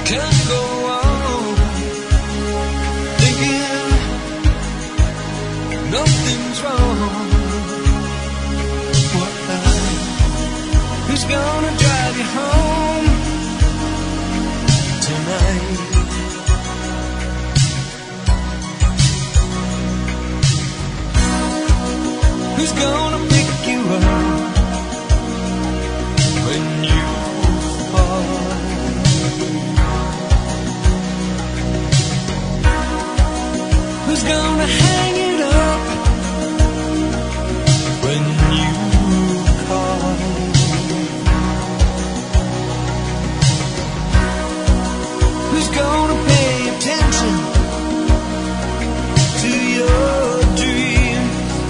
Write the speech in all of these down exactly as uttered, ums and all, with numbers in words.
can't go on thinking nothing's wrong. Why? Who's gonna drive you home tonight? Who's gonna pick you up when you fall? Who's gonna hang it up when you call? Who's gonna pay attention to your dreams?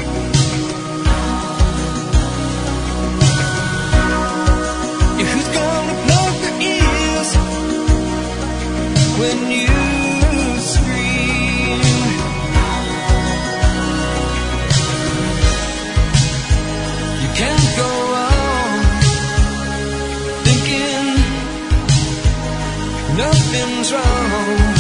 Yeah, who's gonna plug their ears when you can't go on thinking nothing's wrong.